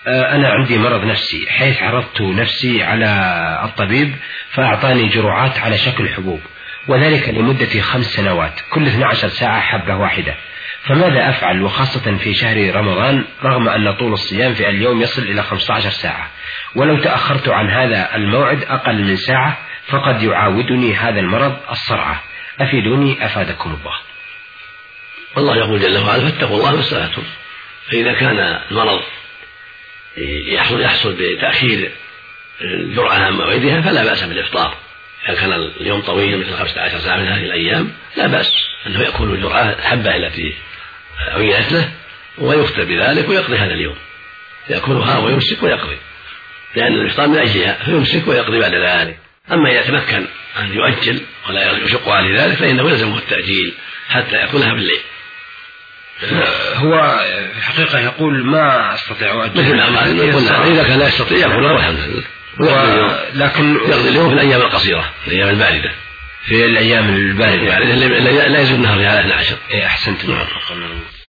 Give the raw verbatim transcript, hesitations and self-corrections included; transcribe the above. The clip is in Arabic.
أنا عندي مرض نفسي حيث عرضت نفسي على الطبيب فأعطاني جرعات على شكل حبوب، وذلك لمدة خمس سنوات كل اثنتي عشرة ساعة حبة واحدة، فماذا أفعل وخاصة في شهر رمضان رغم أن طول الصيام في اليوم يصل إلى خمسة عشر ساعة، ولو تأخرت عن هذا الموعد أقل من ساعة فقد يعاودني هذا المرض الصرعة، أفيدوني أفادكم الله. والله يقول جل وعلا فاتقوا الله ما استطعتم، فإذا كان المرض يحصل, يحصل بتأخير الجرعة عن موعدها فلا بأس بالإفطار. إذا كان اليوم طويل مثل خمسة عشر ساعة من هذه الأيام لا بأس أنه يأكل الجرعة الحبة التي عينت له ويفطر بذلك ويقضي هذا اليوم، يأكلها ويمسك ويقضي، لأن الإفطار من أجلها فيمسك ويقضي بعد ذلك. أما إذا تمكن أن يؤجل ولا يشق عليه ذلك فإنه يلزمه التأجيل حتى يأكلها بالليل. هو في الحقيقة يقول ما أستطيع أجل مثل ما قلنا إذا كان لا يستطيع يأكلها والحمد لله، لكن يقضي اليوم في الأيام القصيرة الأيام الباردة في الأيام الباردة لا يزيد النهار في اثنا عشر. أحسنت.